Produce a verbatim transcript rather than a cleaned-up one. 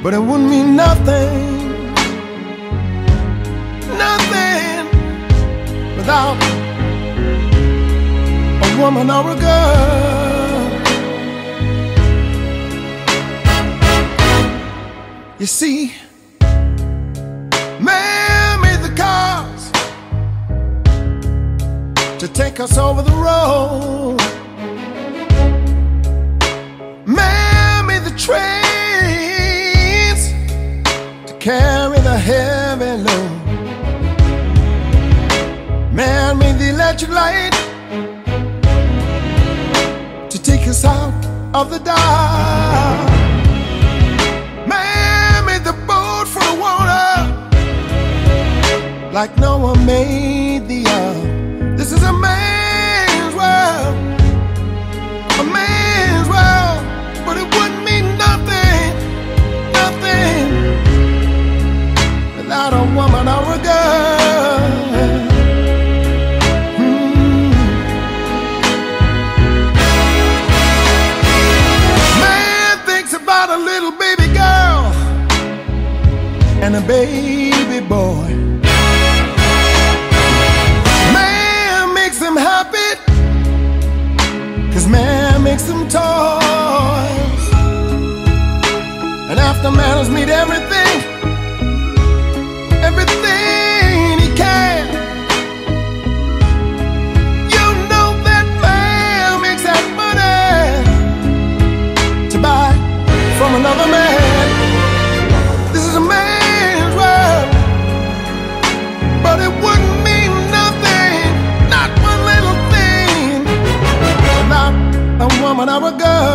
but it wouldn't mean nothing, nothing without a woman or a girl. You see, man made the cars to take us over the road. Man made the trains to carry the heavy load. Man made the electric light to take us out of the dark. Man made the boat for the water like no one made the earth. This is a man's world, a man's world, but it wouldn't mean nothing, nothing without a woman or a girl. Hmm. Man thinks about a little baby girl and a baby boy. Happy, 'cause man makes them toys, and after man has made everything, everything he can, you know that man makes that money to buy from another man. This is a man's world, but it wouldn't mean nothing, not a woman or a girl.